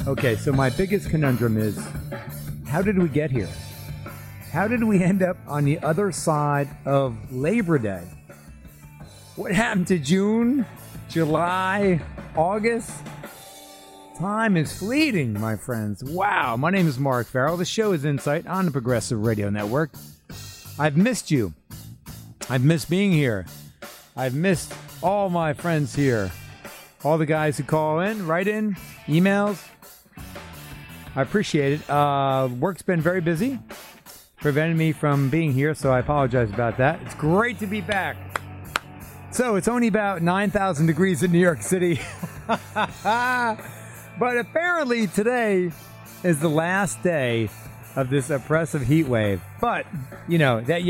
Okay, so my biggest conundrum is, how did we get here? How did we end up on the other side of Labor Day? What happened to June, July, August? Time is fleeting, my friends. Wow, my name is Mark Farrell. The show is Insight on the Progressive Radio Network. I've missed you. I've missed being here. I've missed all my friends here. All the guys who call in, write in, emails. I appreciate it. Work's been very busy, prevented me from being here, so I apologize about that. It's great to be back. So it's only about 9,000 degrees in New York City. But apparently today is the last day of this oppressive heat wave. But, you know, that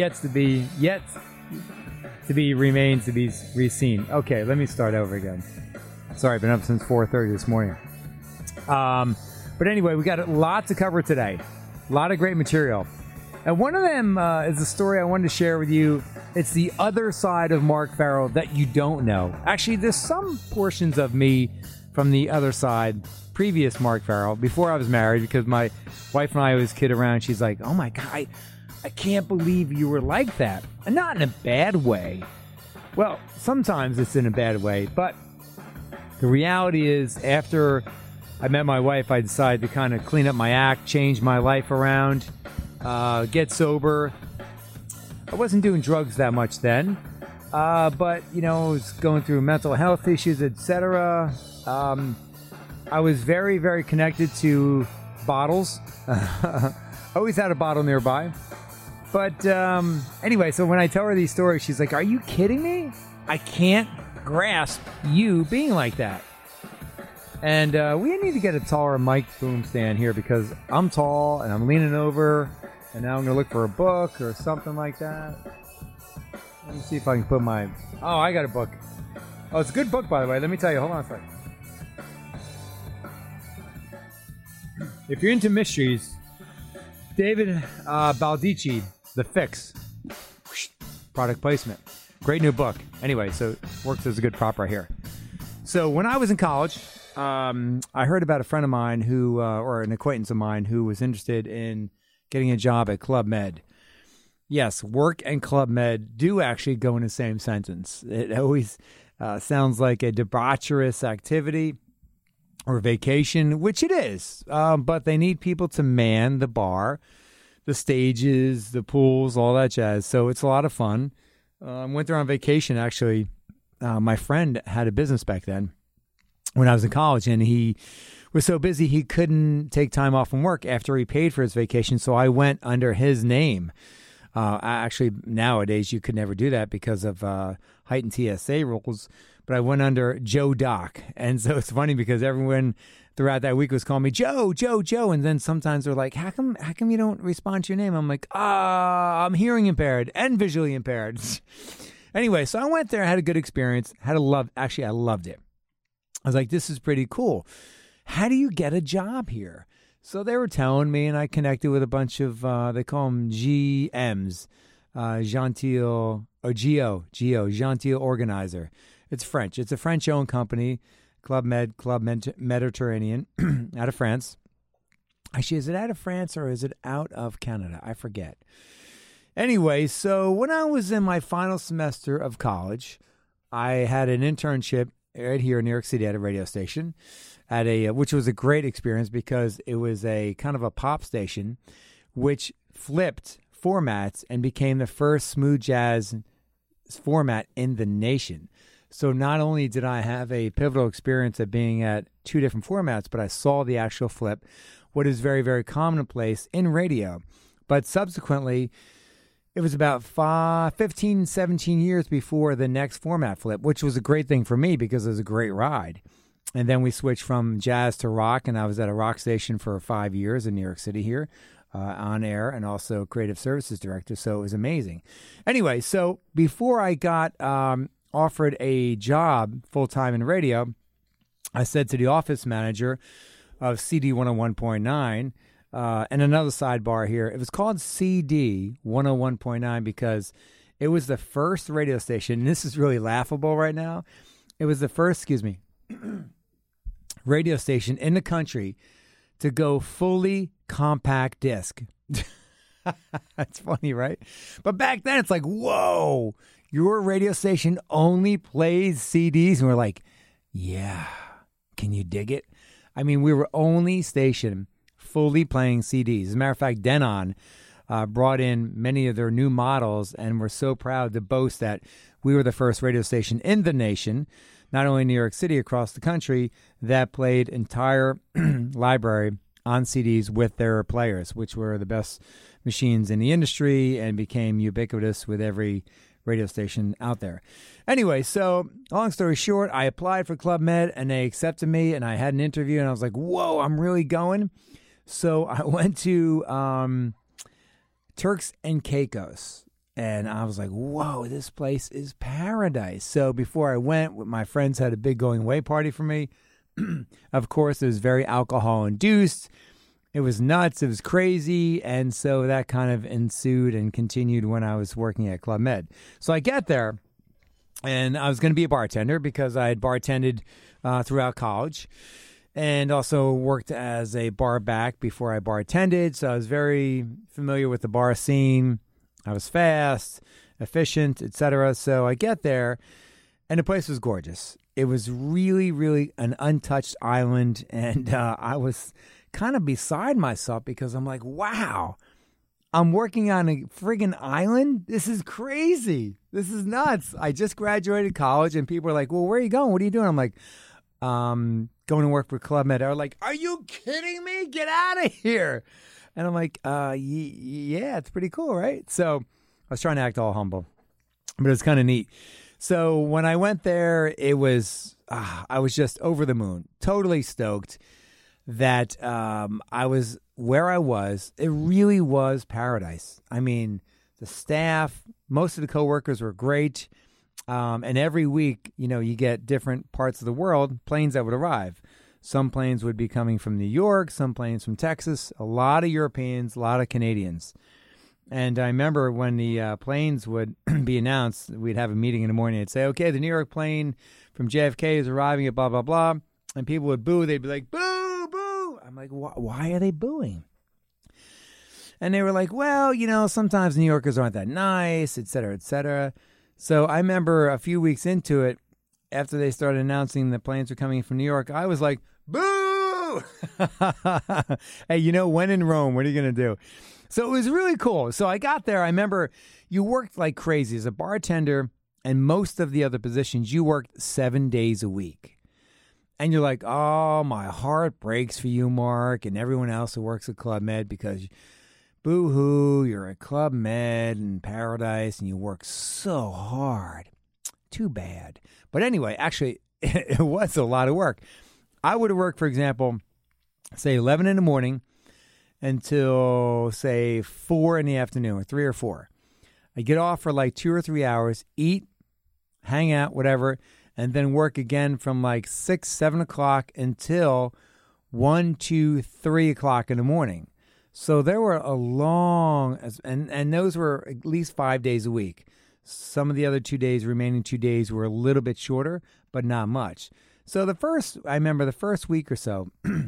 remains to be seen. Okay, let me start over again. Sorry, I've been up since 4:30 this morning. But anyway, we got a lot to cover today. A lot of great material. And one of them is a story I wanted to share with you. It's the other side of Mark Farrell that you don't know. Actually, there's some portions of me from the other side, previous Mark Farrell, before I was married, because my wife and I always kid around. She's like, oh my God, I can't believe you were like that. And not in a bad way. Well, sometimes it's in a bad way, but the reality is after I met my wife, I decided to kind of clean up my act, change my life around, get sober. I wasn't doing drugs that much then, but, you know, I was going through mental health issues, etc. I was very, very connected to bottles. Always had a bottle nearby. But anyway, so when I tell her these stories, she's like, are you kidding me? I can't grasp you being like that. And we need to get a taller mic boom stand here because I'm tall and I'm leaning over and now I'm going to look for a book or something like that. Let me see if I can put my... Oh, I got a book. Oh, it's a good book, by the way. Let me tell you. Hold on a second. If you're into mysteries, David Baldacci, The Fix. Product placement. Great new book. Anyway, so works as a good prop right here. So when I was in college... I heard about a friend of mine who, or an acquaintance of mine who was interested in getting a job at Club Med. Yes, work and Club Med do actually go in the same sentence. It always sounds like a debaucherous activity or vacation, which it is. But they need people to man the bar, the stages, the pools, all that jazz. So it's a lot of fun. I went there on vacation, actually. My friend had a business back then, when I was in college, and he was so busy he couldn't take time off from work after he paid for his vacation, so I went under his name. Actually, nowadays, you could never do that because of heightened TSA rules, but I went under Joe Doc, and so it's funny because everyone throughout that week was calling me Joe, Joe, Joe, and then sometimes they're like, how come you don't respond to your name? I'm like, I'm hearing impaired and visually impaired. Anyway, so I went there, had a good experience, I loved it. I was like, this is pretty cool. How do you get a job here? So they were telling me, and I connected with a bunch of, they call them GMs, Gentil Organizer. It's French. It's a French-owned company, Club Mediterranean, out of France. Actually, is it out of France or is it out of Canada? I forget. Anyway, so when I was in my final semester of college, I had an internship right here in New York City at a radio station, which was a great experience because it was a kind of a pop station, which flipped formats and became the first smooth jazz format in the nation. So not only did I have a pivotal experience of being at two different formats, but I saw the actual flip, what is very, very commonplace in radio. But subsequently, it was about 15, 17 years before the next format flip, which was a great thing for me because it was a great ride. And then we switched from jazz to rock, and I was at a rock station for 5 years in New York City here, on air, and also creative services director, so it was amazing. Anyway, so before I got offered a job full-time in radio, I said to the office manager of CD 101.9, and another sidebar here, it was called CD 101.9 because it was the first radio station, and this is really laughable right now. It was the first, radio station in the country to go fully compact disc. That's funny, right? But back then, it's like, whoa, your radio station only plays CDs. And we're like, yeah, can you dig it? I mean, we were only station fully playing CDs. As a matter of fact, Denon brought in many of their new models, and we're so proud to boast that we were the first radio station in the nation, not only in New York City, across the country, that played entire library on CDs with their players, which were the best machines in the industry and became ubiquitous with every radio station out there. Anyway, so long story short, I applied for Club Med and they accepted me, and I had an interview, and I was like, whoa, I'm really going. So I went to Turks and Caicos, and I was like, whoa, this place is paradise. So before I went, my friends had a big going away party for me. Of course, it was very alcohol-induced. It was nuts. It was crazy. And so that kind of ensued and continued when I was working at Club Med. So I get there, and I was going to be a bartender because I had bartended throughout college and also worked as a bar back before I bartended. So I was very familiar with the bar scene. I was fast, efficient, etc. So I get there, and the place was gorgeous. It was really, really an untouched island, and I was kind of beside myself because I'm like, wow, I'm working on a friggin' island? This is crazy. This is nuts. I just graduated college, and people are like, well, where are you going? What are you doing? I'm like, going to work for Club Med. They're like, are you kidding me? Get out of here. And I'm like, yeah, it's pretty cool, right? So I was trying to act all humble, but it's kind of neat. So when I went there, it was, I was just over the moon, totally stoked that I was where I was. It really was paradise. I mean, the staff, most of the coworkers were great. And every week, you get different parts of the world, planes that would arrive. Some planes would be coming from New York, some planes from Texas, a lot of Europeans, a lot of Canadians. And I remember when the planes would be announced, we'd have a meeting in the morning and say, okay, the New York plane from JFK is arriving at blah, blah, blah. And people would boo. They'd be like, boo, boo. I'm like, why are they booing? And they were like, well, sometimes New Yorkers aren't that nice, et cetera, et cetera. So I remember a few weeks into it, after they started announcing the planes were coming from New York, I was like, boo! Hey, when in Rome, what are you going to do? So it was really cool. So I got there. I remember you worked like crazy as a bartender, and most of the other positions, you worked 7 days a week. And you're like, oh, my heart breaks for you, Mark, and everyone else who works at Club Med because boo-hoo, you're at Club Med in paradise, and you work so hard. Too bad. But anyway, actually, it was a lot of work. I would have worked, for example, say 11 in the morning until, say, 4 in the afternoon, or 3 or 4. I get off for like 2 or 3 hours, eat, hang out, whatever, and then work again from like 6, 7 o'clock until 1, 2, 3 o'clock in the morning. So there were a long, and those were at least 5 days a week. Some of the other 2 days, remaining 2 days, were a little bit shorter, but not much. So I remember the first week or so,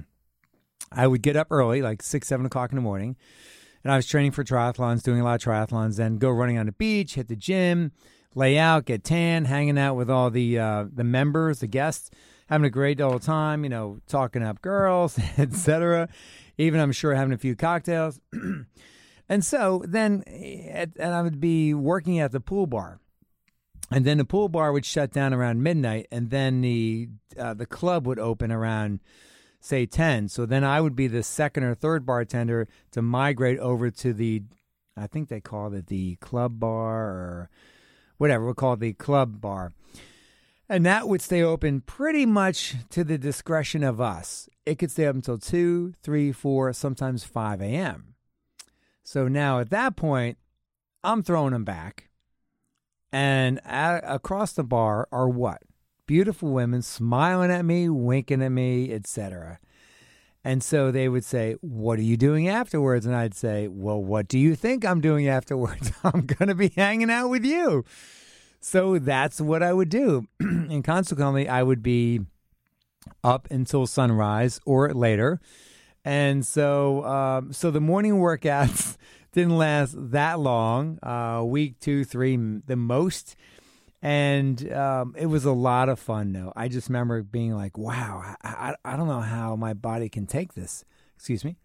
I would get up early, like 6, 7 o'clock in the morning, and I was training for triathlons, doing a lot of triathlons, then go running on the beach, hit the gym, lay out, get tan, hanging out with all the members, the guests, having a great old time, talking up girls, etc. Even, I'm sure, having a few cocktails. And so then I would be working at the pool bar. And then the pool bar would shut down around midnight, and then the club would open around, say, 10. So then I would be the second or third bartender to migrate over to I think they called it the club bar or whatever. We'll call it the club bar. And that would stay open pretty much to the discretion of us. It could stay up until 2, 3, 4, sometimes 5 a.m. So now at that point, I'm throwing them back. And across the bar are what? Beautiful women smiling at me, winking at me, etc. And so they would say, what are you doing afterwards? And I'd say, well, what do you think I'm doing afterwards? I'm going to be hanging out with you. So that's what I would do. And consequently, I would be up until sunrise or later. And so the morning workouts didn't last that long, week 2, 3, the most. And it was a lot of fun, though. I just remember being like, wow, I don't know how my body can take this. Excuse me.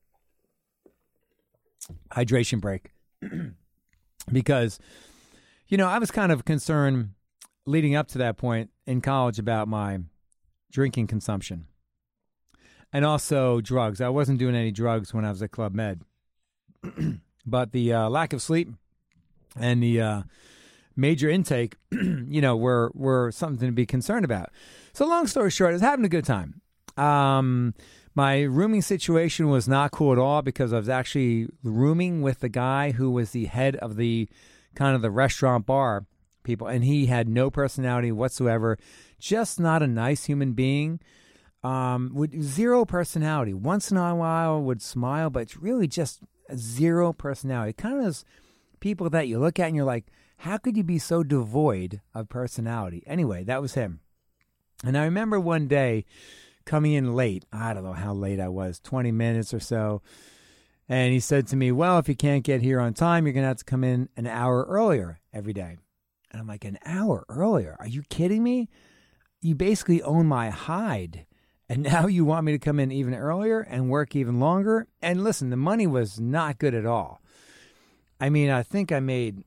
Hydration break. Because, I was kind of concerned leading up to that point in college about my drinking consumption. And also drugs. I wasn't doing any drugs when I was at Club Med. But the lack of sleep and the major intake, were something to be concerned about. So long story short, I was having a good time. My rooming situation was not cool at all because I was actually rooming with the guy who was the head of the kind of the restaurant bar people, and he had no personality whatsoever, just not a nice human being, with zero personality. Once in a while would smile, but it's really just zero personality. Kind of those people that you look at and you're like, how could you be so devoid of personality? Anyway, that was him. And I remember one day coming in late. I don't know how late I was, 20 minutes or so. And he said to me, well, if you can't get here on time, you're going to have to come in an hour earlier every day. And I'm like, an hour earlier? Are you kidding me? You basically own my hide. And now you want me to come in even earlier and work even longer? And listen, the money was not good at all. I mean, I think I made,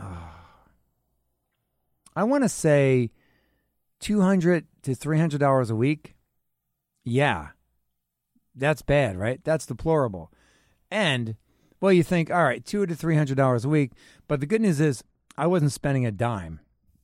I want to say $200 to $300 a week. Yeah, that's bad, right? That's deplorable. And, well, you think, all right, $200 to $300 a week. But the good news is I wasn't spending a dime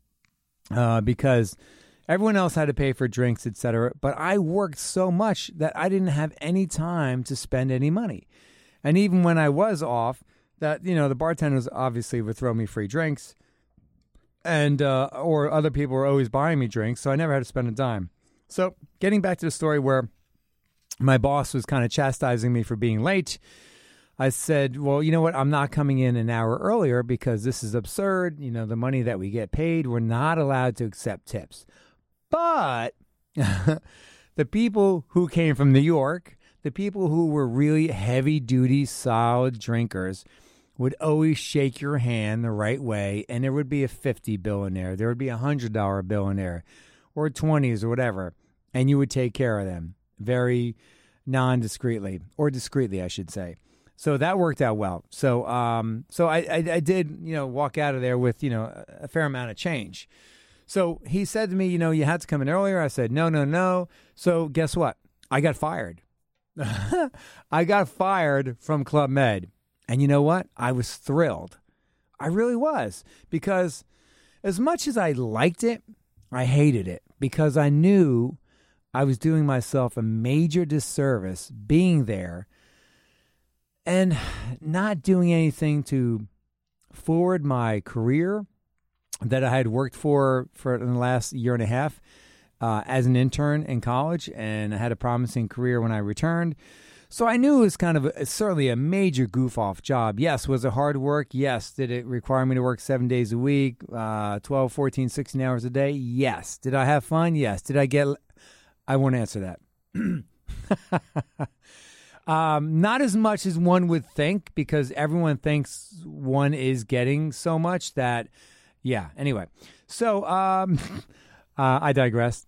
because everyone else had to pay for drinks, etc. But I worked so much that I didn't have any time to spend any money. And even when I was off, that, the bartenders obviously would throw me free drinks. And or other people were always buying me drinks, so I never had to spend a dime. So getting back to the story where my boss was kind of chastising me for being late, I said, well, you know what? I'm not coming in an hour earlier because this is absurd. The money that we get paid, we're not allowed to accept tips. But the people who came from New York, the people who were really heavy-duty, solid drinkers, would always shake your hand the right way, and there would be a $50 bill in there. There would be a $100 bill in there, or 20s or whatever, and you would take care of them very non-discreetly, or discreetly, I should say. So that worked out well. So I did, walk out of there with, a fair amount of change. So he said to me, you had to come in earlier. I said, no. So guess what? I got fired. I got fired from Club Med. And you know what? I was thrilled. I really was. Because as much as I liked it, I hated it. Because I knew I was doing myself a major disservice being there and not doing anything to forward my career that I had worked for in the last year and a half as an intern in college. And I had a promising career when I returned. So I knew it was kind of certainly a major goof-off job. Yes, was it hard work? Yes. Did it require me to work 7 days a week, 12, 14, 16 hours a day? Yes. Did I have fun? Yes. Did I get... I won't answer that. Not as much as one would think, because everyone thinks one is getting so much that... Yeah, anyway. So I digress.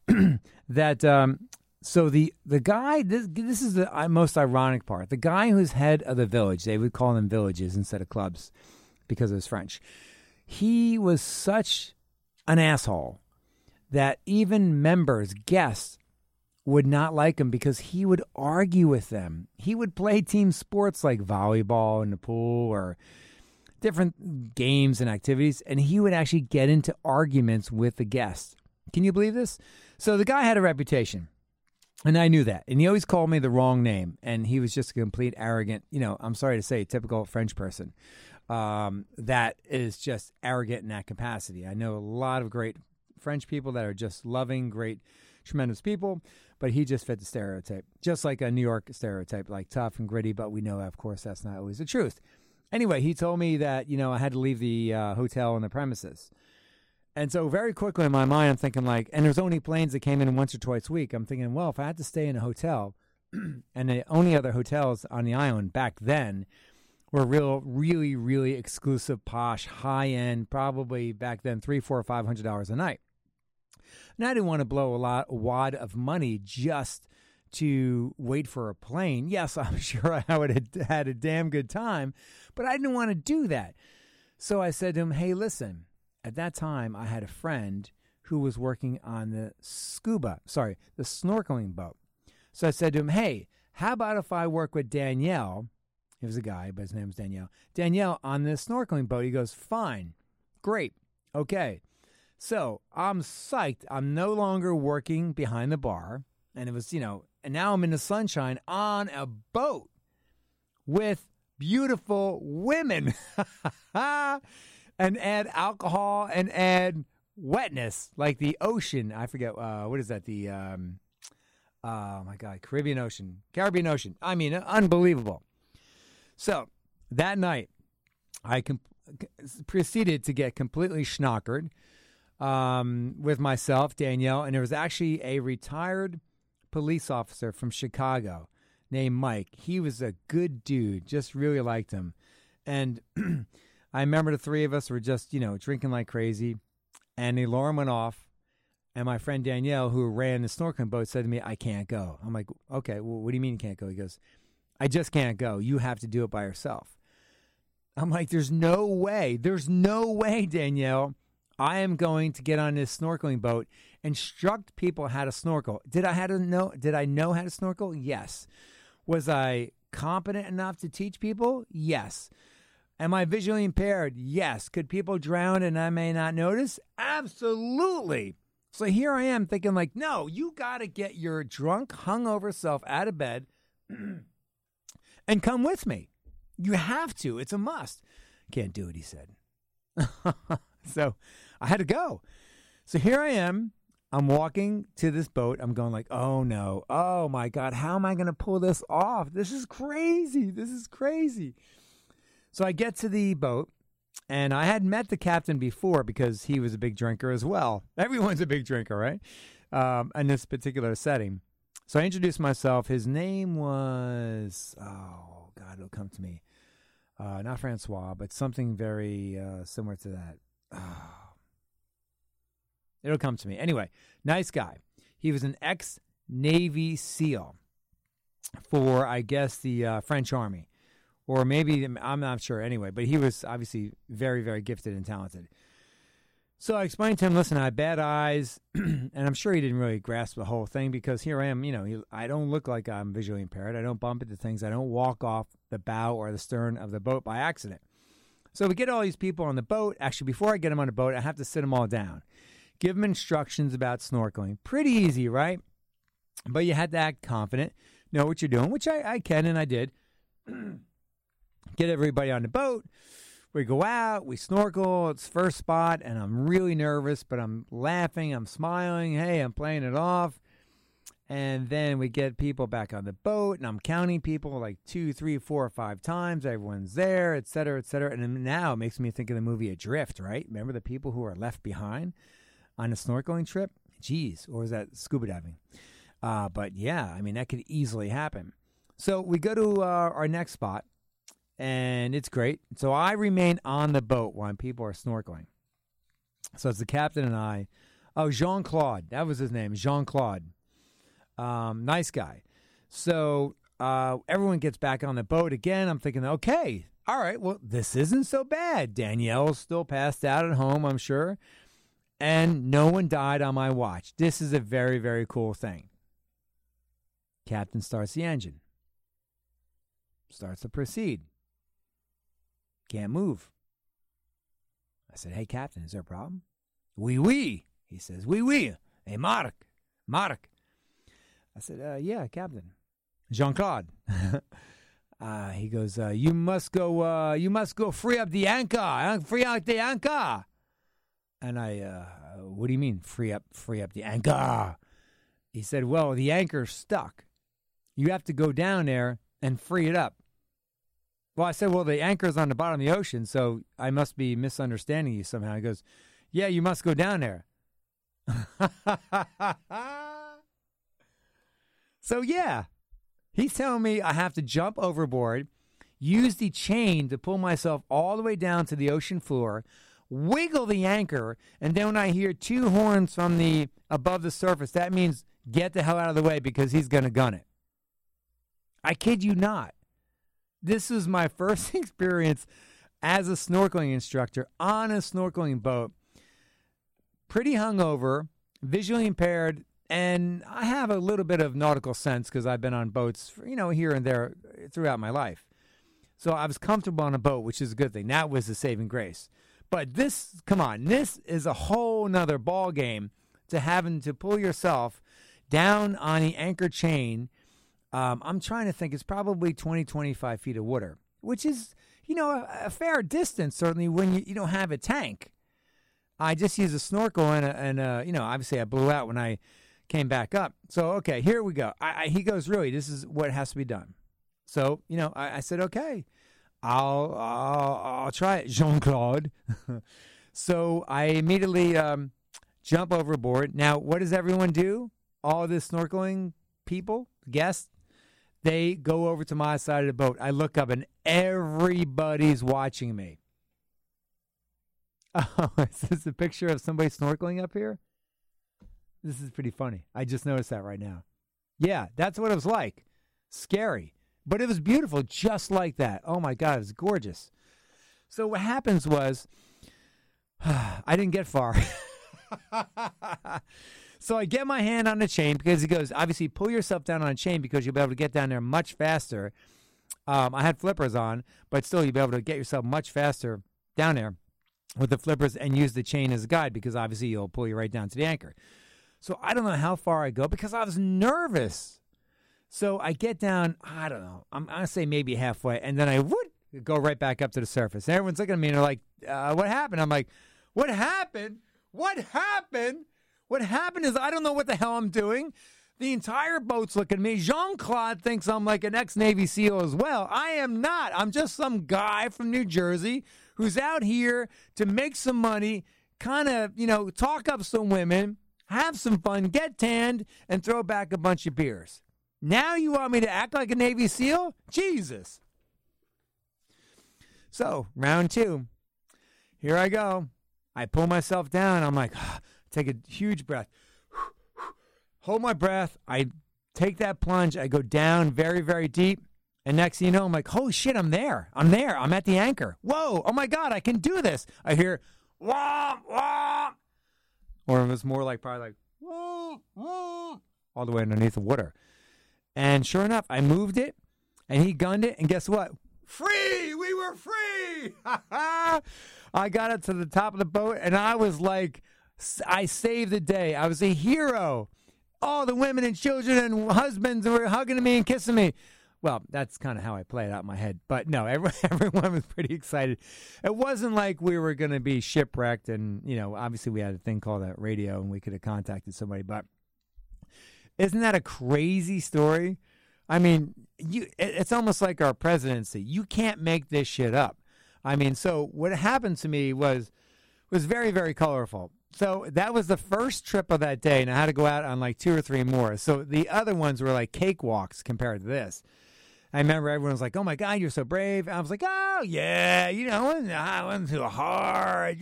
So the guy, this is the most ironic part. The guy who's head of the village, they would call them villages instead of clubs because it was French. He was such an asshole that even members, guests, would not like him because he would argue with them. He would play team sports like volleyball in the pool or different games and activities, and he would actually get into arguments with the guests. Can you believe this? So the guy had a reputation. And I knew that. And he always called me the wrong name. And he was just a complete arrogant, I'm sorry to say, typical French person that is just arrogant in that capacity. I know a lot of great French people that are just loving, great, tremendous people. But he just fit the stereotype. Just like a New York stereotype, like tough and gritty. But we know, of course, that's not always the truth. Anyway, he told me that, I had to leave the hotel and the premises. And so very quickly in my mind, I'm thinking and there's only planes that came in once or twice a week. I'm thinking, well, if I had to stay in a hotel, and the only other hotels on the island back then were really, really exclusive, posh, high end, probably back then $300, $400, $500 a night. And I didn't want to blow a wad of money just to wait for a plane. Yes, I'm sure I would have had a damn good time, but I didn't want to do that. So I said to him, hey, listen, at that time I had a friend who was working on the snorkeling boat. So I said to him, hey, how about if I work with Danielle? He was a guy, but his name was Danielle. Danielle on the snorkeling boat. He goes, fine, great, okay. So I'm psyched. I'm no longer working behind the bar. And it was, and now I'm in the sunshine on a boat with beautiful women and add alcohol and add wetness like the ocean. I forget, what is that? Oh my God, Caribbean Ocean. I mean, unbelievable. So that night, I proceeded to get completely schnockered with myself, Danielle, and there was actually a retired police officer from Chicago named Mike. He was a good dude, just really liked him. And I remember the three of us were just, drinking like crazy, and the alarm went off, and my friend Danielle, who ran the snorkeling boat, said to me, I can't go. I'm like, okay, well, what do you mean you can't go? He goes, I just can't go. You have to do it by yourself. I'm like, there's no way, Danielle. I am going to get on this snorkeling boat, instruct people how to snorkel. Did I know how to snorkel? Yes. Was I competent enough to teach people? Yes. Am I visually impaired? Yes. Could people drown and I may not notice? Absolutely. So here I am thinking like, no, you got to get your drunk, hungover self out of bed and come with me. You have to. It's a must. Can't do it, he said. So I had to go. So here I am. I'm walking to this boat. I'm going like, oh no. Oh my God. How am I going to pull this off? This is crazy. So I get to the boat, and I had met the captain before because he was a big drinker as well. Everyone's a big drinker, right? In this particular setting. So I introduced myself. His name was, oh God, it'll come to me. Not Francois, but something very similar to that. It'll come to me. Anyway, nice guy. He was an ex-Navy SEAL for, I guess, the French Army. Or maybe, I'm not sure anyway, but he was obviously very, very gifted and talented. So I explained to him, listen, I have bad eyes, and I'm sure he didn't really grasp the whole thing because here I am, I don't look like I'm visually impaired. I don't bump into things. I don't walk off the bow or the stern of the boat by accident. So we get all these people on the boat. Actually, before I get them on the boat, I have to sit them all down. Give them instructions about snorkeling. Pretty easy, right? But you had to act confident, know what you're doing, which I can and I did. Get everybody on the boat. We go out, we snorkel. It's first spot, and I'm really nervous, but I'm laughing, I'm smiling. Hey, I'm playing it off. And then we get people back on the boat, and I'm counting people like 2, 3, 4, 5 times. Everyone's there, et cetera, et cetera. And then now it makes me think of the movie Adrift, right? Remember the people who are left behind on a snorkeling trip? Jeez, or is that scuba diving? But yeah, I mean, that could easily happen. So we go to our next spot, and it's great. So I remain on the boat while people are snorkeling. So it's the captain and I. Oh, Jean-Claude. That was his name, Jean-Claude. Nice guy. So everyone gets back on the boat again. I'm thinking, okay, all right, well, this isn't so bad. Danielle's still passed out at home, I'm sure. And no one died on my watch. This is a very, very cool thing. Captain starts the engine. Starts to proceed. Can't move. I said, hey, Captain, is there a problem? Oui, oui. He says, oui, oui. Hey, Mark. I said, yeah, Captain. Jean-Claude. He goes, you must go free up the anchor. Free out the anchor. And I, what do you mean, free up the anchor? He said, well, the anchor's stuck. You have to go down there and free it up. Well, I said, well, the anchor's on the bottom of the ocean, so I must be misunderstanding you somehow. He goes, yeah, you must go down there. So, yeah, He's telling me I have to jump overboard, use the chain to pull myself all the way down to the ocean floor, wiggle the anchor, and then when I hear two horns from the above the surface, that means get the hell out of the way because he's going to gun it. I kid you not. This was my first experience as a snorkeling instructor on a snorkeling boat. Pretty hungover, visually impaired, and I have a little bit of nautical sense because I've been on boats, here and there throughout my life. So I was comfortable on a boat, which is a good thing. That was the saving grace. But this is a whole nother ball game to having to pull yourself down on the anchor chain. I'm trying to think. It's probably 20, 25 feet of water, which is, a fair distance, certainly, when you don't have a tank. I just used a snorkel and obviously I blew out when I came back up. So, okay, here we go. He goes, really, this is what has to be done. So, I said, okay, I'll try it, Jean-Claude. So I immediately jump overboard. Now, what does everyone do? All the snorkeling people, guests, they go over to my side of the boat. I look up and everybody's watching me. Oh, is this a picture of somebody snorkeling up here? This is pretty funny. I just noticed that right now. Yeah, that's what it was like. Scary. But it was beautiful just like that. Oh, my God, it was gorgeous. So what happens was I didn't get far. So I get my hand on the chain because he goes, obviously, pull yourself down on a chain because you'll be able to get down there much faster. I had flippers on, but still you'll be able to get yourself much faster down there with the flippers and use the chain as a guide because obviously you'll pull you right down to the anchor. So I don't know how far I go because I was nervous. So I get down, I don't know, I'm going to say maybe halfway, and then I go right back up to the surface. And everyone's looking at me and they're like, what happened? I'm like, what happened? What happened? What happened is I don't know what the hell I'm doing. The entire boat's looking at me. Jean-Claude thinks I'm like an ex-Navy SEAL as well. I am not. I'm just some guy from New Jersey who's out here to make some money, kind of, talk up some women, have some fun, get tanned, and throw back a bunch of beers. Now you want me to act like a Navy SEAL? Jesus. So, round 2. Here I go. I pull myself down. I'm like, take a huge breath. Hold my breath. I take that plunge. I go down very, very deep. And next thing you know, I'm like, holy shit, I'm there. I'm at the anchor. Whoa. Oh, my God, I can do this. I hear, womp, womp. Or it was more like probably like, womp, womp, all the way underneath the water. And sure enough, I moved it, and he gunned it, and guess what? Free! We were free! I got up to the top of the boat, and I was like, I saved the day. I was a hero. All the women and children and husbands were hugging me and kissing me. Well, that's kind of how I play it out in my head. But no, everyone was pretty excited. It wasn't like we were going to be shipwrecked, and, obviously we had a thing called that radio, and we could have contacted somebody, but isn't that a crazy story? I mean, it's almost like our presidency. You can't make this shit up. I mean, so what happened to me was very, very colorful. So that was the first trip of that day, and I had to go out on like 2 or 3 more. So the other ones were like cakewalks compared to this. I remember everyone was like, oh, my God, you're so brave. And I was like, oh, yeah, I wasn't too hard,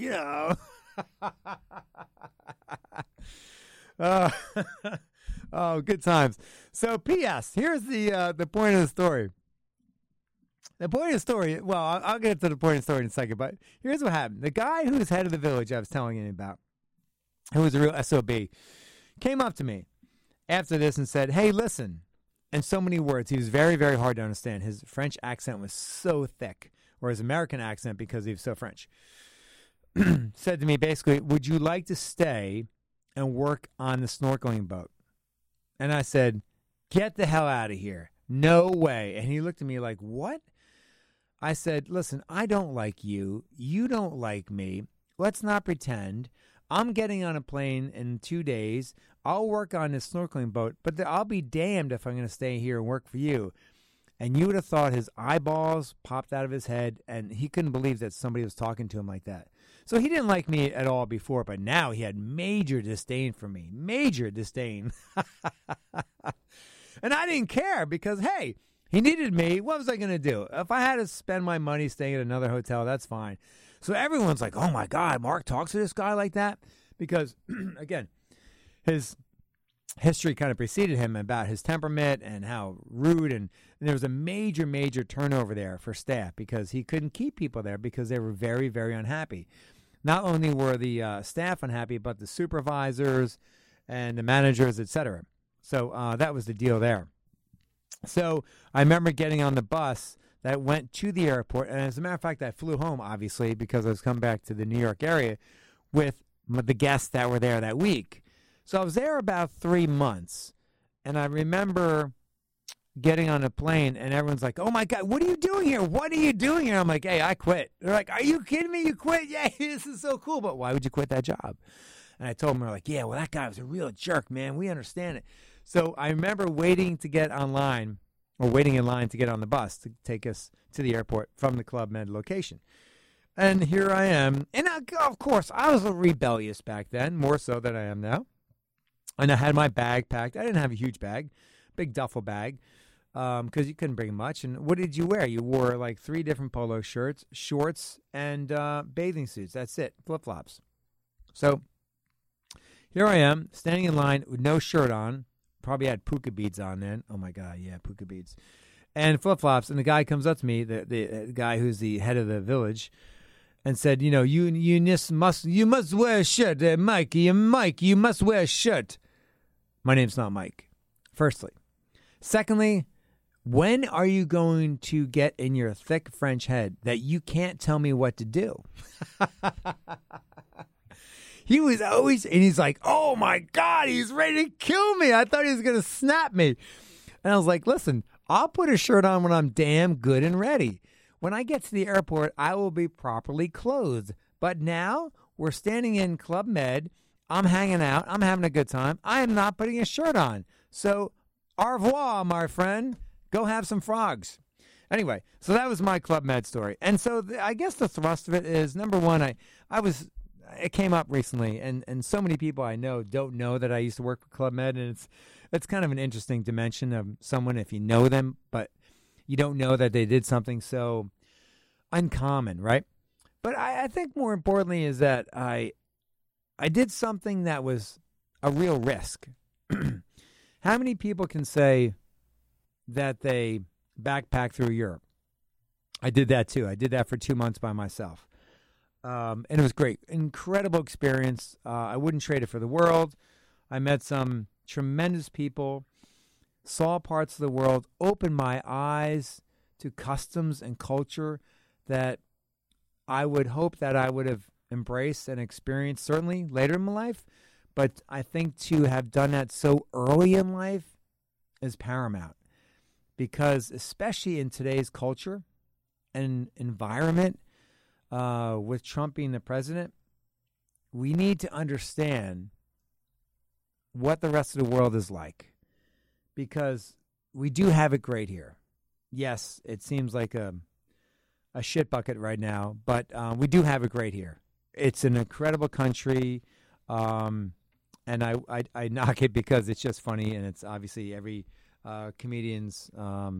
Oh, good times. So, P.S., here's the point of the story. The point of the story, well, I'll get to the point of the story in a second, but here's what happened. The guy who was head of the village I was telling you about, who was a real SOB, came up to me after this and said, hey, listen, in so many words, he was very, very hard to understand. His French accent was so thick, or his American accent because he was so French. Said to me, basically, would you like to stay and work on the snorkeling boat? And I said, get the hell out of here. No way. And he looked at me like, what? I said, listen, I don't like you. You don't like me. Let's not pretend. I'm getting on a plane in 2 days. I'll work on this snorkeling boat, but I'll be damned if I'm going to stay here and work for you. And you would have thought his eyeballs popped out of his head, and he couldn't believe that somebody was talking to him like that. So he didn't like me at all before, but now he had major disdain for me. Major disdain. And I didn't care because, hey, he needed me. What was I going to do? If I had to spend my money staying at another hotel, that's fine. So everyone's like, oh, my God, Mark talks to this guy like that? Because, again, his history kind of preceded him about his temperament and how rude. And there was a major, major turnover there for staff because he couldn't keep people there because they were very, very unhappy. Not only were the staff unhappy, but the supervisors and the managers, etc. So that was the deal there. So I remember getting on the bus that went to the airport. And as a matter of fact, I flew home, obviously, because I was coming back to the New York area with the guests that were there that week. So I was there about 3 months. And I remember getting on a plane, and everyone's like, oh, my God, what are you doing here? What are you doing here? I'm like, hey, I quit. They're like, are you kidding me? You quit? Yeah, this is so cool. But why would you quit that job? And I told them, they're like, yeah, well, that guy was a real jerk, man. We understand it. So I remember waiting in line to get on the bus to take us to the airport from the Club Med location. And here I am. And of course, I was a rebellious back then, more so than I am now. And I had my bag packed. I didn't have a huge bag, big duffel bag, because you couldn't bring much. And what did you wear? You wore like 3 different polo shirts, shorts, and bathing suits. That's it, flip-flops. So here I am, standing in line with no shirt on. Probably had puka beads on then. Oh, my God, yeah, puka beads. And flip-flops. And the guy comes up to me, the guy who's the head of the village, and said, you must wear a shirt. Mike, you must wear a shirt. My name's not Mike, firstly. Secondly, when are you going to get in your thick French head that you can't tell me what to do? He was always, and he's like, oh, my God, he's ready to kill me. I thought he was going to snap me. And I was like, listen, I'll put a shirt on when I'm damn good and ready. When I get to the airport, I will be properly clothed. But now we're standing in Club Med. I'm hanging out. I'm having a good time. I am not putting a shirt on. So au revoir, my friend. Go have some frogs. Anyway, so that was my Club Med story. And so I guess the thrust of it is, number one, it came up recently, and so many people I know don't know that I used to work for Club Med, and it's kind of an interesting dimension of someone if you know them, but you don't know that they did something so uncommon, right? But I think more importantly is that I did something that was a real risk. How many people can say that they backpacked through Europe? I did that too. I did that for 2 months by myself. And it was great. Incredible experience. I wouldn't trade it for the world. I met some tremendous people, saw parts of the world, opened my eyes to customs and culture that I would hope that I would have embraced and experienced certainly later in my life. But I think to have done that so early in life is paramount, because especially in today's culture and environment, with Trump being the president, we need to understand what the rest of the world is like, because we do have it great here. Yes, it seems like a shit bucket right now, but we do have it great here. It's an incredible country, and I knock it because it's just funny, and it's obviously every comedian's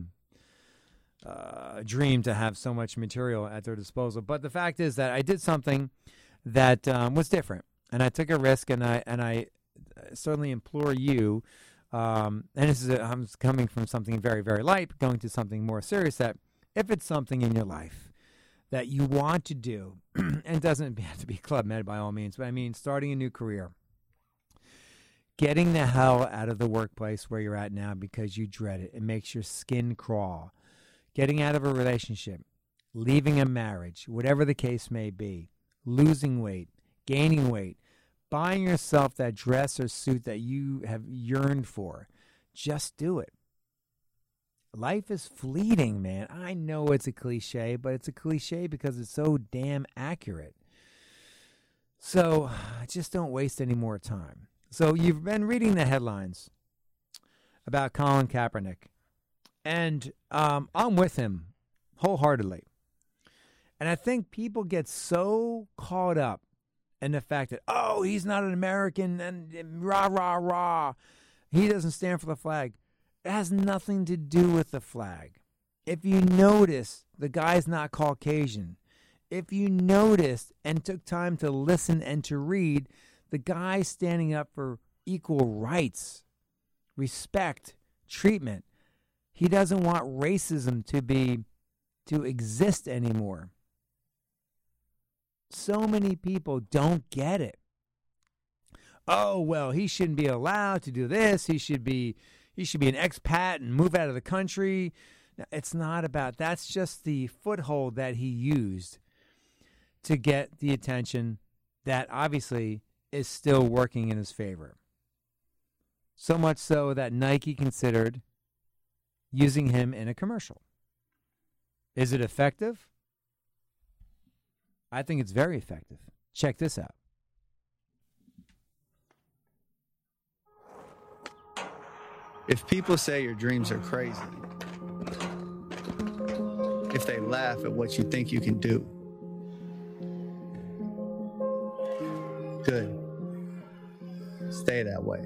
dream to have so much material at their disposal. But the fact is that I did something that was different, and I took a risk, and I certainly implore you, and I'm coming from something very, very light, going to something more serious, that if it's something in your life that you want to do, and it doesn't have to be Club Med by all means, but I mean starting a new career, getting the hell out of the workplace where you're at now because you dread it. It makes your skin crawl. Getting out of a relationship, leaving a marriage, whatever the case may be, losing weight, gaining weight, buying yourself that dress or suit that you have yearned for. Just do it. Life is fleeting, man. I know it's a cliche, but it's a cliche because it's so damn accurate. So just don't waste any more time. So you've been reading the headlines about Colin Kaepernick. And I'm with him wholeheartedly. And I think people get so caught up in the fact that, oh, he's not an American and rah, rah, rah. He doesn't stand for the flag. It has nothing to do with the flag. If you notice, the guy's not Caucasian. If you noticed and took time to listen and to read, the guy's standing up for equal rights, respect, treatment. He doesn't want racism to exist anymore. So many people don't get it. Oh, well, he shouldn't be allowed to do this. He should be an expat and move out of the country. It's not about, that's just the foothold that he used to get the attention that obviously is still working in his favor. So much so that Nike considered using him in a commercial. Is it effective? I think it's very effective. Check this out. If people say your dreams are crazy, if they laugh at what you think you can do, good. Stay that way.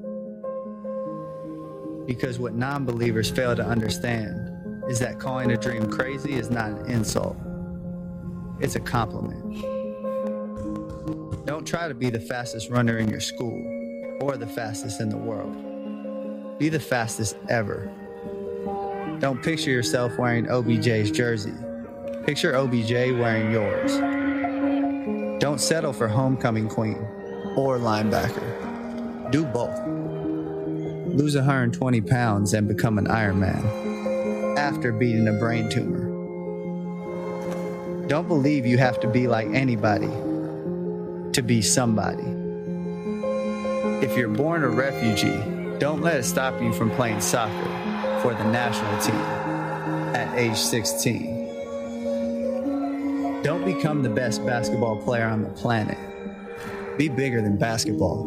Because what non-believers fail to understand is that calling a dream crazy is not an insult. It's a compliment. Don't try to be the fastest runner in your school or the fastest in the world. Be the fastest ever. Don't picture yourself wearing OBJ's jersey. Picture OBJ wearing yours. Don't settle for homecoming queen or linebacker. Do both. Lose 120 pounds and become an Ironman after beating a brain tumor. Don't believe you have to be like anybody to be somebody. If you're born a refugee, don't let it stop you from playing soccer for the national team at age 16. Don't become the best basketball player on the planet. Be bigger than basketball.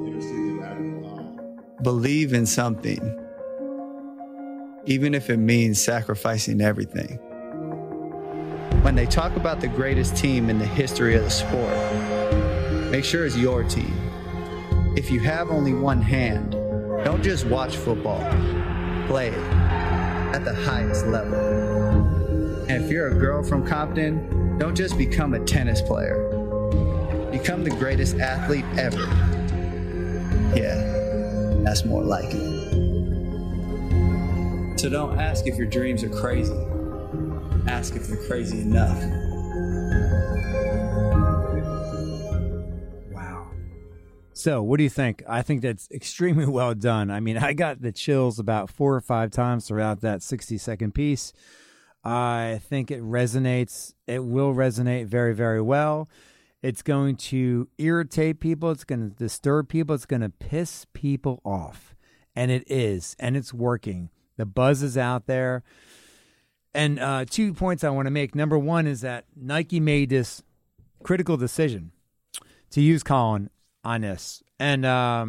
Believe in something, even if it means sacrificing everything. When they talk about the greatest team in the history of the sport, make sure it's your team. If you have only one hand, don't just watch football, play it at the highest level. And if you're a girl from Compton, don't just become a tennis player. Become the greatest athlete ever. Yeah, that's more like it. So don't ask if your dreams are crazy. Ask if they're crazy enough. So, what do you think? I think that's extremely well done. I mean, I got the chills about 4 or 5 times throughout that 60-second piece. I think it resonates. It will resonate very, very well. It's going to irritate people. It's going to disturb people. It's going to piss people off. And it is. And it's working. The buzz is out there. And 2 points I want to make. Number one is that Nike made this critical decision to use Colin on this. And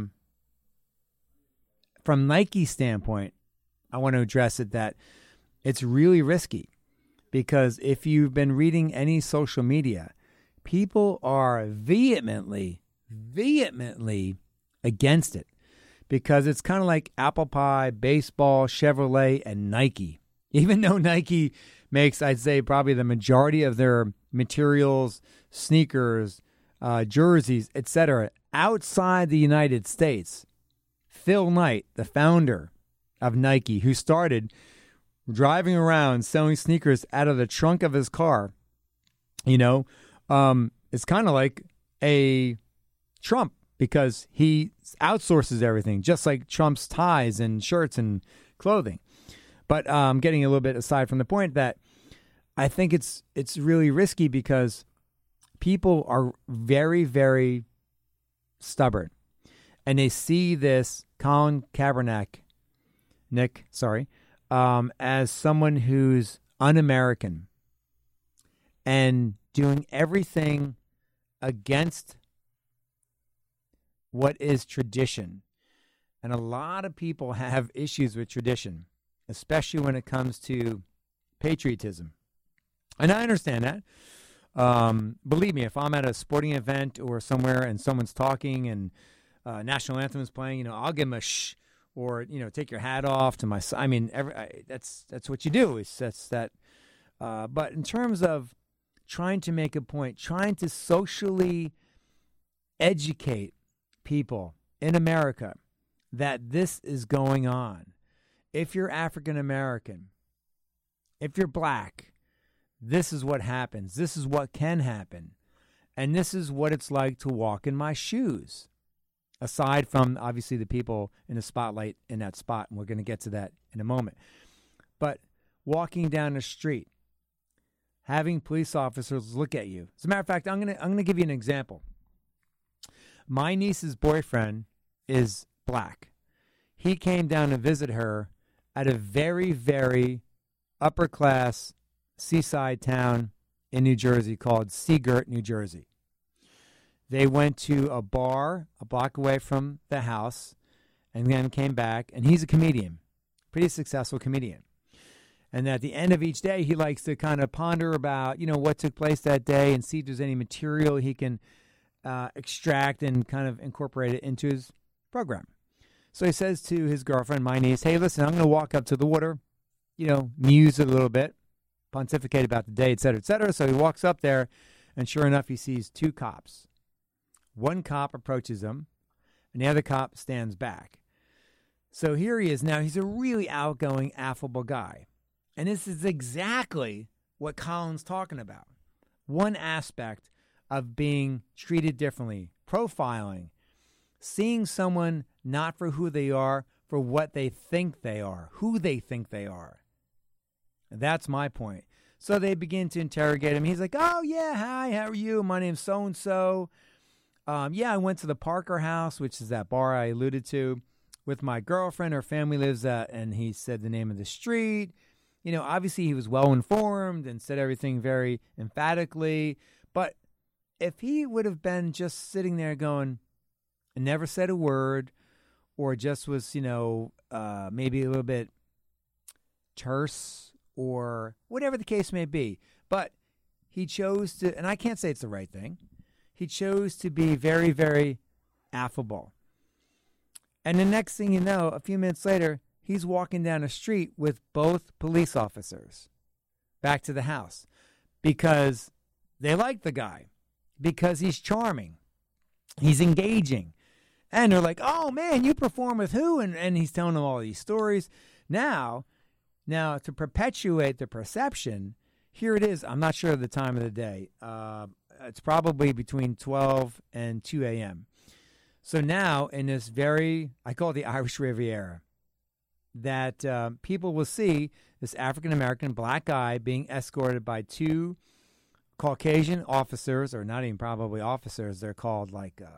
from Nike's standpoint, I want to address it that it's really risky because if you've been reading any social media, people are vehemently against it because it's kind of like apple pie, baseball, Chevrolet, and Nike. Even though Nike makes, I'd say, probably the majority of their materials, sneakers, jerseys, etc., outside the United States. Phil Knight, the founder of Nike, who started driving around selling sneakers out of the trunk of his car, it's kind of like a Trump because he outsources everything, just like Trump's ties and shirts and clothing. But I'm getting a little bit aside from the point that I think it's really risky because people are very, very stubborn. And they see this Colin Kaepernick, as someone who's un-American and doing everything against what is tradition. And a lot of people have issues with tradition, especially when it comes to patriotism. And I understand that. Believe me, if I'm at a sporting event or somewhere and someone's talking and national anthem is playing, I'll give them a shh or take your hat off to my son. I mean, that's what you do. That's that. But in terms of trying to make a point, trying to socially educate people in America that this is going on. If you're African American, if you're black, this is what happens. This is what can happen. And this is what it's like to walk in my shoes. Aside from, obviously, the people in the spotlight in that spot, and we're going to get to that in a moment. But walking down the street, having police officers look at you. As a matter of fact, I'm gonna give you an example. My niece's boyfriend is black. He came down to visit her at a very, very upper-class seaside town in New Jersey called Seagirt, New Jersey. They went to a bar a block away from the house and then came back, and he's a comedian, pretty successful comedian. And at the end of each day, he likes to kind of ponder about, what took place that day and see if there's any material he can extract and kind of incorporate it into his program. So he says to his girlfriend, my niece, hey, listen, I'm going to walk up to the water, muse a little bit, pontificate about the day, et cetera, et cetera. So he walks up there, and sure enough, he sees two cops. One cop approaches him, and the other cop stands back. So here he is. Now, he's a really outgoing, affable guy. And this is exactly what Colin's talking about. One aspect of being treated differently, profiling, seeing someone not for who they are, for what they think they are, who they think they are. That's my point. So they begin to interrogate him. He's like, oh, yeah, hi, how are you? My name's so-and-so. Yeah, I went to the Parker House, which is that bar I alluded to, with my girlfriend. Her family lives at, and he said the name of the street. Obviously he was well-informed and said everything very emphatically. But if he would have been just sitting there going, never said a word, or just was, maybe a little bit terse or whatever the case may be. But he chose to, and I can't say it's the right thing, he chose to be very, very affable. And the next thing you know, a few minutes later, he's walking down the street with both police officers back to the house because they like the guy, because he's charming, he's engaging. And they're like, oh, man, you perform with who? And he's telling them all these stories. Now, to perpetuate the perception, here it is. I'm not sure of the time of the day. It's probably between 12 and 2 a.m. So now in this I call it the Irish Riviera, that people will see this African-American black guy being escorted by two Caucasian officers, or not even probably officers. They're called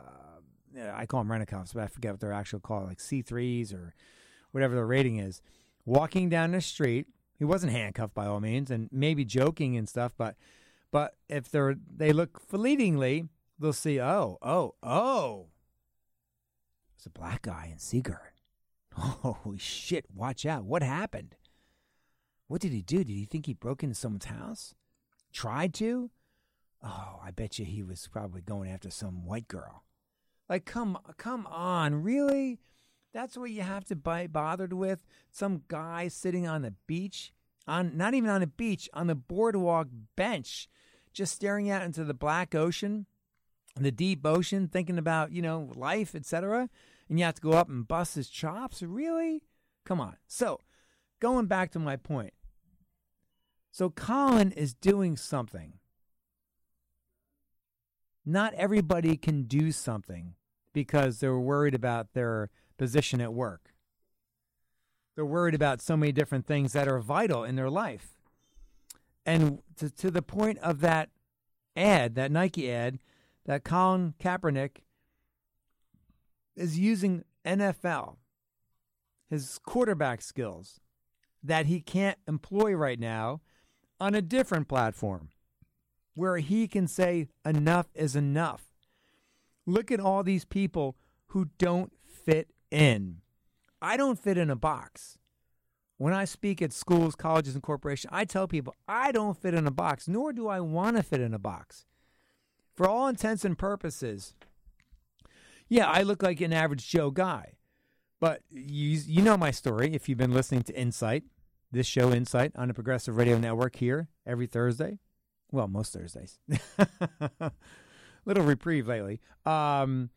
I call them rent-a-cops, but I forget what they're actually called, like C3s or whatever the rating is, walking down the street. He wasn't handcuffed by all means, and maybe joking and stuff, but if they look fleetingly, they'll see, oh, it's a black guy in Seagirt. Holy shit, watch out. What happened? What did he do? Did he think he broke into someone's house? Tried to? Oh, I bet you he was probably going after some white girl. Like, come on, really? That's what you have to be bothered with? Some guy sitting on the beach, not even on a beach, on the boardwalk bench, just staring out into the black ocean, the deep ocean, thinking about, life, etc., and you have to go up and bust his chops? Really? Come on. So, going back to my point. So, Colin is doing something. Not everybody can do something because they're worried about their position at work. They're worried about so many different things that are vital in their life. And to the point of that ad, that Nike ad, that Colin Kaepernick is using NFL, his quarterback skills, that he can't employ right now on a different platform where he can say enough is enough. Look at all these people who don't fit in. I don't fit in a box. When I speak at schools, colleges, and corporations, I tell people I don't fit in a box, nor do I want to fit in a box. For all intents and purposes, yeah, I look like an average Joe guy. But you know my story if you've been listening to Insight, this show Insight on the Progressive Radio Network here every Thursday. Well, most Thursdays. Little reprieve lately. I'm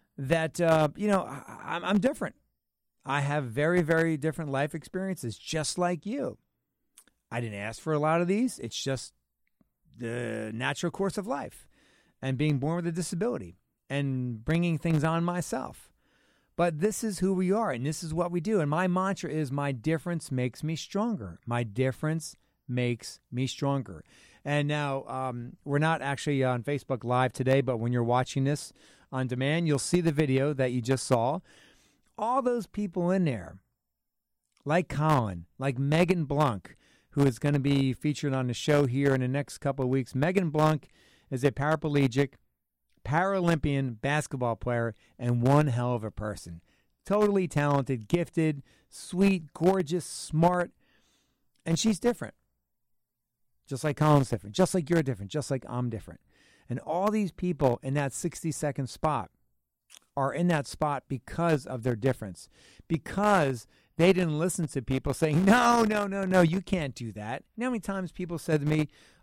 different. I have very, very different life experiences, just like you. I didn't ask for a lot of these. It's just the natural course of life and being born with a disability and bringing things on myself. But this is who we are, and this is what we do. And my mantra is, my difference makes me stronger. My difference makes me stronger. And now we're not actually on Facebook Live today, but when you're watching this on demand, you'll see the video that you just saw. All those people in there, like Colin, like Megan Blanc, who is going to be featured on the show here in the next couple of weeks. Megan Blanc is a paraplegic, Paralympian basketball player, and one hell of a person. Totally talented, gifted, sweet, gorgeous, smart, and she's different. Just like Colin's different, just like you're different, just like I'm different. And all these people in that 60-second spot are in that spot because of their difference, because they didn't listen to people saying, no, you can't do that. You know how many times people said to me,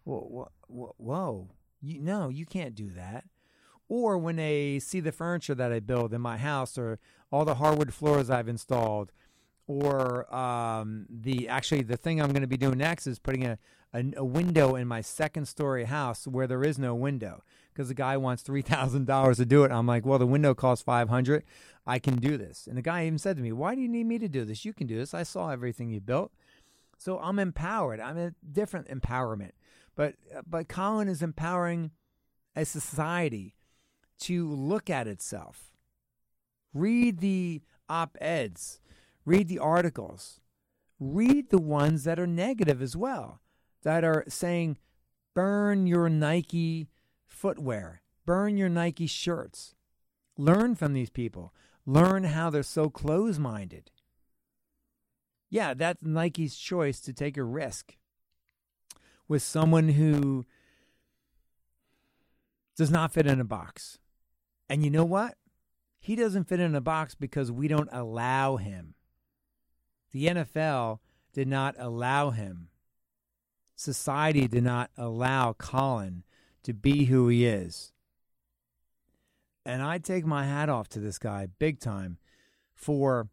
whoa, you can't do that. Or when they see the furniture that I build in my house, or all the hardwood floors I've installed, or the thing I'm going to be doing next is putting a window in my second-story house where there is no window because the guy wants $3,000 to do it. I'm like, well, the window costs $500. I can do this. And the guy even said to me, why do you need me to do this? You can do this. I saw everything you built. So I'm empowered. I'm a different empowerment. But Colin is empowering a society to look at itself. Read the op-eds. Read the articles. Read the ones that are negative as well, that are saying, burn your Nike footwear, burn your Nike shirts. Learn from these people. Learn how they're so close-minded. Yeah, that's Nike's choice to take a risk with someone who does not fit in a box. And you know what? He doesn't fit in a box because we don't allow him. The NFL did not allow him. Society did not allow Colin to be who he is. And I take my hat off to this guy big time for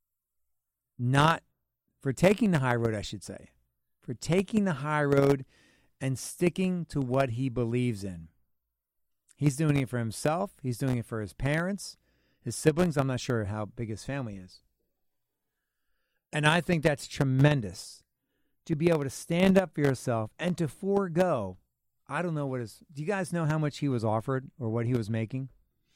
taking the high road, I should say. For taking the high road and sticking to what he believes in. He's doing it for himself. He's doing it for his parents, his siblings. I'm not sure how big his family is. And I think that's tremendous to be able to stand up for yourself and to forego. I don't know do you guys know how much he was offered or what he was making?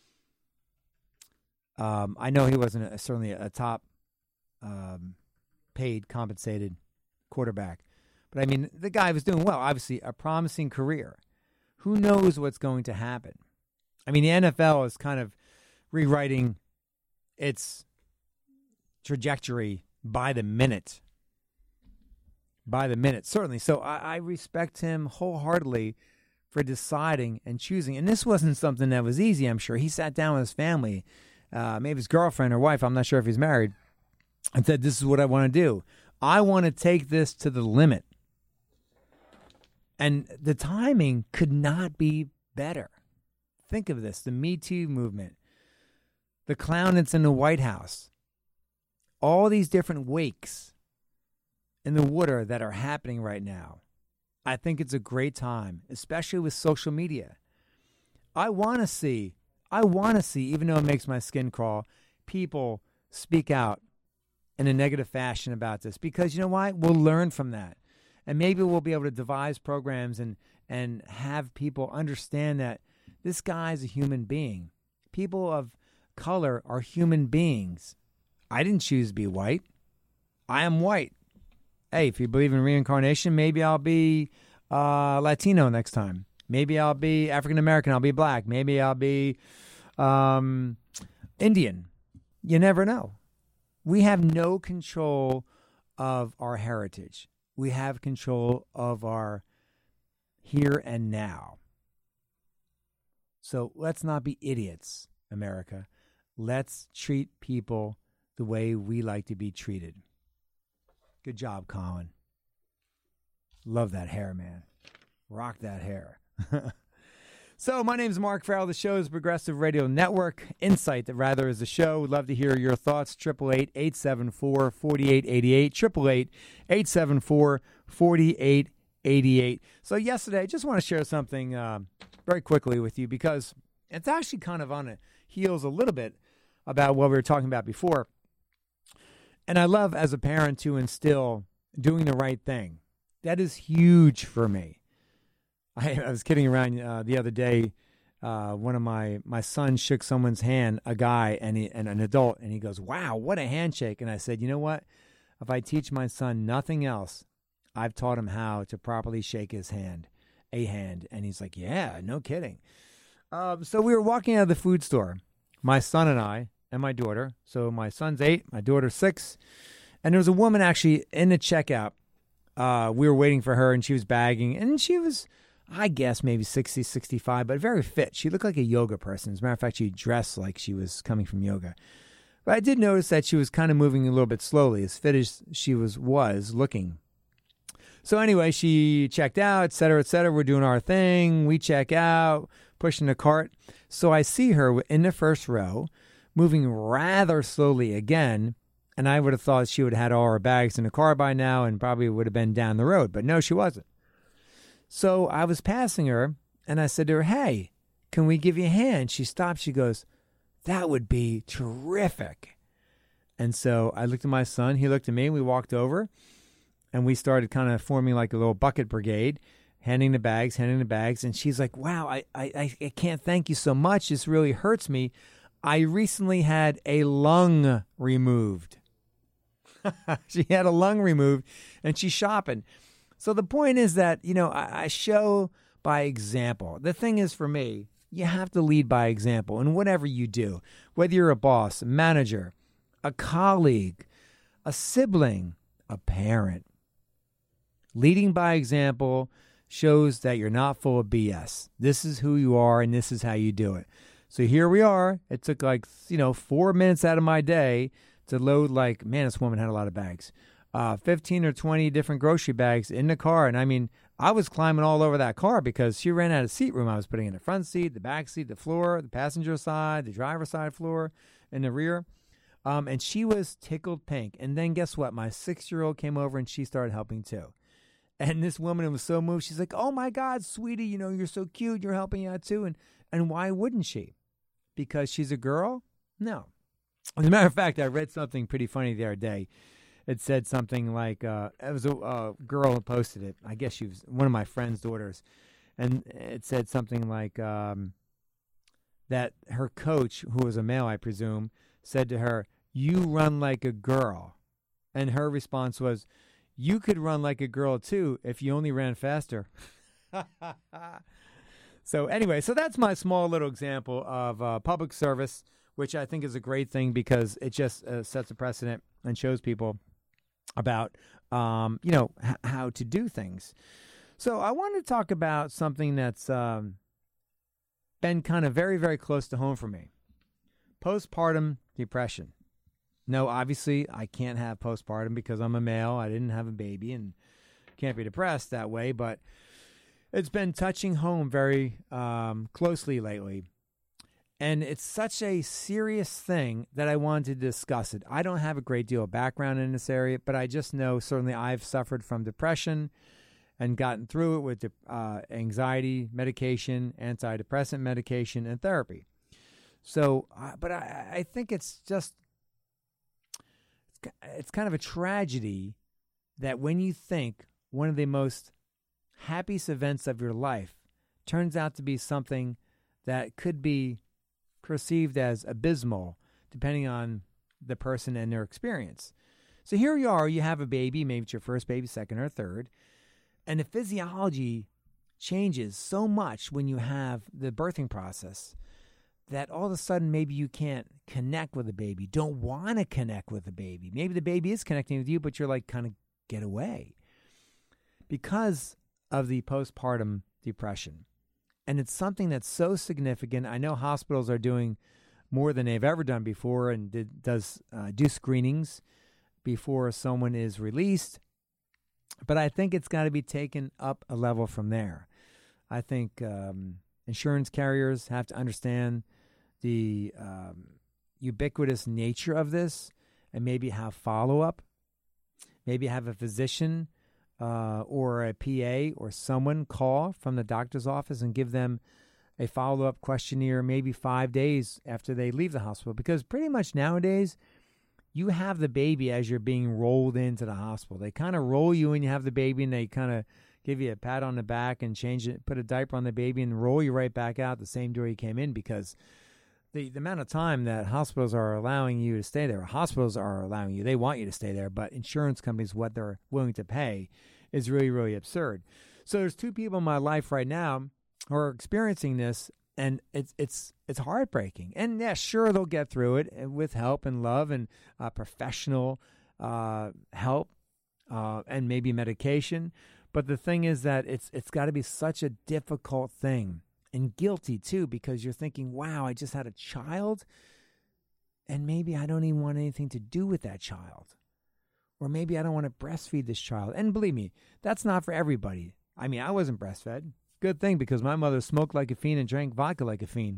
I know he wasn't certainly a top paid, compensated quarterback. But I mean, the guy was doing well, obviously a promising career. Who knows what's going to happen? I mean, the NFL is kind of rewriting its trajectory by the minute. By the minute, certainly. So I respect him wholeheartedly for deciding and choosing. And this wasn't something that was easy, I'm sure. He sat down with his family, maybe his girlfriend or wife, I'm not sure if he's married, and said, this is what I want to do. I want to take this to the limit. And the timing could not be better. Think of this, the Me Too movement, the clown that's in the White House, all these different wakes in the water that are happening right now. I think it's a great time, especially with social media. I want to see, even though it makes my skin crawl, people speak out in a negative fashion about this. Because you know why? We'll learn from that. And maybe we'll be able to devise programs and have people understand that this guy is a human being. People of color are human beings. I didn't choose to be white. I am white. Hey, if you believe in reincarnation, maybe I'll be Latino next time. Maybe I'll be African American. I'll be black. Maybe I'll be Indian. You never know. We have no control of our heritage. We have control of our here and now. So let's not be idiots, America. Let's treat people the the way we like to be treated. Good job, Colin. Love that hair, man. Rock that hair. So my name is Mark Farrell. The show is Progressive Radio Network. Insight, that rather, is the show. Would love to hear your thoughts. 888-874-4888. 888-874-4888. So yesterday, I just want to share something very quickly with you because it's actually kind of on the heels a little bit about what we were talking about before. And I love, as a parent, to instill doing the right thing. That is huge for me. I was kidding around the other day. One of my sons shook someone's hand, a guy, and an adult, and he goes, "Wow, what a handshake!" And I said, "You know what? If I teach my son nothing else, I've taught him how to properly shake his hand, a hand." And he's like, "Yeah, no kidding." So we were walking out of the food store, my son and I, and my daughter. So my son's 8, my daughter's 6, and there was a woman actually in the checkout. We were waiting for her, and she was bagging, and she was, I guess, maybe 60, 65, but very fit. She looked like a yoga person. As a matter of fact, she dressed like she was coming from yoga. But I did notice that she was kind of moving a little bit slowly, as fit as she was looking. So anyway, she checked out, et cetera, et cetera. We're doing our thing. We check out, pushing the cart. So I see her in the first row, moving rather slowly again. And I would have thought she would have had all her bags in the car by now and probably would have been down the road. But no, she wasn't. So I was passing her, and I said to her, "Hey, can we give you a hand?" She stopped. She goes, "That would be terrific." And so I looked at my son. He looked at me. We walked over, and we started kind of forming like a little bucket brigade, handing the bags. And she's like, "Wow, I can't thank you so much. This really hurts me. I recently had a lung removed." She had a lung removed, and she's shopping. So the point is that, I show by example. The thing is, for me, you have to lead by example in whatever you do, whether you're a boss, a manager, a colleague, a sibling, a parent. Leading by example shows that you're not full of BS. This is who you are, and this is how you do it. So here we are. It took 4 minutes out of my day to load this woman had a lot of bags. 15 or 20 different grocery bags in the car. And I mean, I was climbing all over that car because she ran out of seat room. I was putting in the front seat, the back seat, the floor, the passenger side, the driver's side floor, in the rear. And she was tickled pink. And then guess what? My 6-year-old came over and she started helping too. And this woman was so moved. She's like, "Oh my God, sweetie, you're so cute. You're helping out too." And why wouldn't she? Because she's a girl? No. As a matter of fact, I read something pretty funny the other day. It said something like, it was a girl who posted it. I guess she was one of my friend's daughters. And it said something like that her coach, who was a male, I presume, said to her, "You run like a girl." And her response was, "You could run like a girl too if you only ran faster." So anyway, so that's my small little example of public service, which I think is a great thing because it just sets a precedent and shows people about, how to do things. So I wanted to talk about something that's been kind of very, very close to home for me. Postpartum depression. No, obviously I can't have postpartum because I'm a male. I didn't have a baby and can't be depressed that way, but it's been touching home very closely lately. And it's such a serious thing that I wanted to discuss it. I don't have a great deal of background in this area, but I just know certainly I've suffered from depression and gotten through it with anxiety medication, antidepressant medication, and therapy. So, but I think it's kind of a tragedy that when you think one of the most happiest events of your life turns out to be something that could be perceived as abysmal, depending on the person and their experience. So here you are, you have a baby, maybe it's your first baby, second or third, and the physiology changes so much when you have the birthing process that all of a sudden maybe you can't connect with the baby, don't want to connect with the baby. Maybe the baby is connecting with you, but you're like, kind of get away because of the postpartum depression. And it's something that's so significant. I know hospitals are doing more than they've ever done before, and does do screenings before someone is released. But I think it's got to be taken up a level from there. I think insurance carriers have to understand the ubiquitous nature of this, and maybe have follow-up, maybe have a physician or a PA or someone call from the doctor's office and give them a follow-up questionnaire maybe 5 days after they leave the hospital. Because pretty much nowadays, you have the baby as you're being rolled into the hospital. They kind of roll you and you have the baby, and they kind of give you a pat on the back and change it, put a diaper on the baby and roll you right back out the same door you came in, because the amount of time that hospitals are allowing you to stay there, hospitals are allowing you, they want you to stay there, but insurance companies, what they're willing to pay is really, really absurd. So there's two people in my life right now who are experiencing this, and it's heartbreaking. And yeah, sure, they'll get through it with help and love and professional help and maybe medication. But the thing is that it's got to be such a difficult thing, and guilty too, because you're thinking, wow, I just had a child, and maybe I don't even want anything to do with that child. Or maybe I don't want to breastfeed this child. And believe me, that's not for everybody. I mean, I wasn't breastfed. Good thing, because my mother smoked like a fiend and drank vodka like a fiend.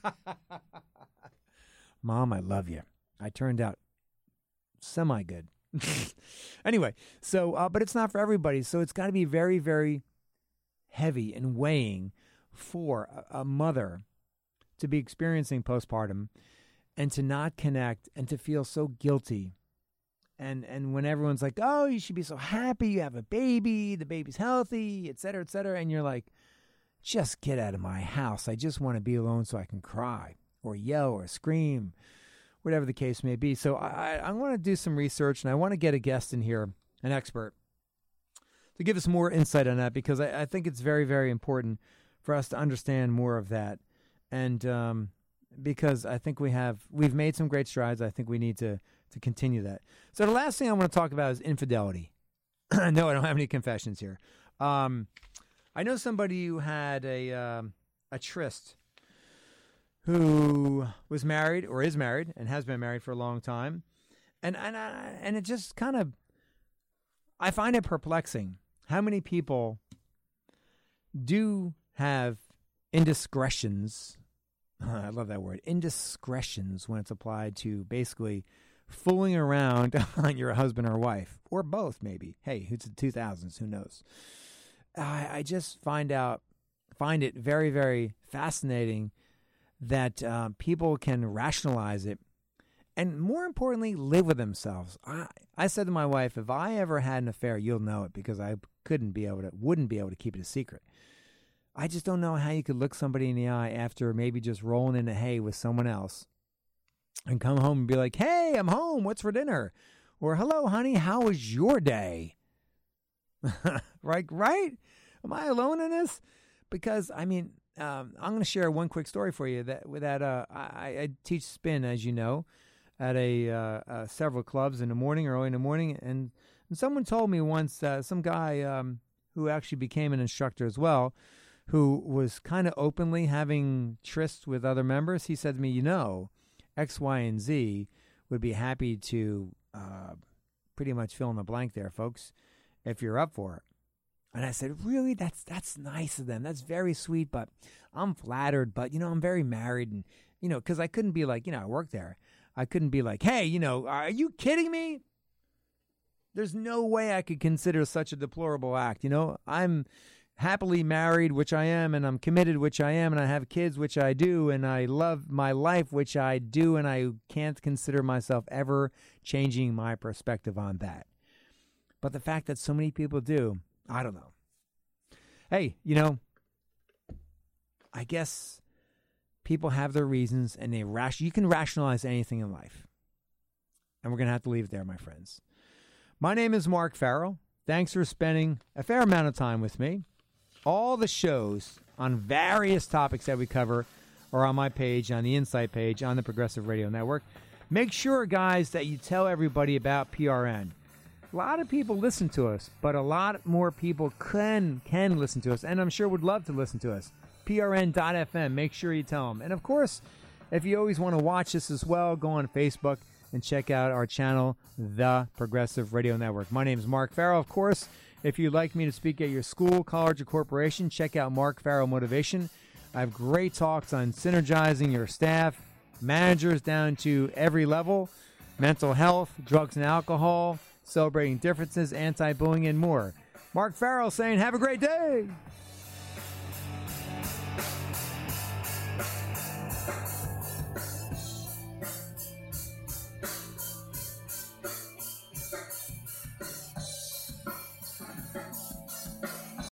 Mom, I love you. I turned out semi-good. Anyway, so, but it's not for everybody. So it's got to be very, very heavy and weighing for a mother to be experiencing postpartum and to not connect and to feel so guilty. And when everyone's like, oh, you should be so happy, you have a baby, the baby's healthy, et cetera, and you're like, just get out of my house. I just want to be alone so I can cry or yell or scream, whatever the case may be. So I want to do some research, and I want to get a guest in here, an expert, to give us more insight on that, because I think it's very, very important for us to understand more of that. And because I think we've made some great strides. I think we need to continue that. So the last thing I want to talk about is infidelity. No, I don't have any confessions here. I know somebody who had a tryst, who was married or is married and has been married for a long time, and it just kind of, I find it perplexing how many people do have indiscretions. I love that word, indiscretions, when it's applied to basically fooling around on your husband or wife, or both maybe. Hey, it's the 2000s, who knows? I just find it very, very fascinating that people can rationalize it, and more importantly, live with themselves. I said to my wife, if I ever had an affair, you'll know it, because I wouldn't be able to keep it a secret. I just don't know how you could look somebody in the eye after maybe just rolling in the hay with someone else and come home and be like, hey, I'm home. What's for dinner? Or, hello, honey, how was your day? Right? Am I alone in this? Because, I mean, I'm going to share one quick story for you. I teach spin, as you know, at several clubs early in the morning. And someone told me once, some guy who actually became an instructor as well, who was kind of openly having trysts with other members, he said to me, X, Y, and Z would be happy to pretty much fill in the blank there, folks, if you're up for it. And I said, really? That's nice of them. That's very sweet, but I'm flattered. But, I'm very married. And, because I couldn't be like, I work there. I couldn't be like, hey, are you kidding me? There's no way I could consider such a deplorable act. I'm happily married, which I am, and I'm committed, which I am, and I have kids, which I do, and I love my life, which I do, and I can't consider myself ever changing my perspective on that. But the fact that so many people do, I don't know. Hey, I guess people have their reasons, and you can rationalize anything in life. And we're going to have to leave it there, my friends. My name is Mark Farrell. Thanks for spending a fair amount of time with me. All the shows on various topics that we cover are on my page, on the Insight page, on the Progressive Radio Network. Make sure, guys, that you tell everybody about PRN. A lot of people listen to us, but a lot more people can listen to us, and I'm sure would love to listen to us. PRN.FM. Make sure you tell them. And, of course, If you always want to watch this as well, go on Facebook and check out our channel, The Progressive Radio Network. My name is Mark Farrell. Of course, if you'd like me to speak at your school, college, or corporation, check out Mark Farrell Motivation. I have great talks on synergizing your staff, managers down to every level, mental health, drugs and alcohol, celebrating differences, anti-bullying, and more. Mark Farrell saying, have a great day.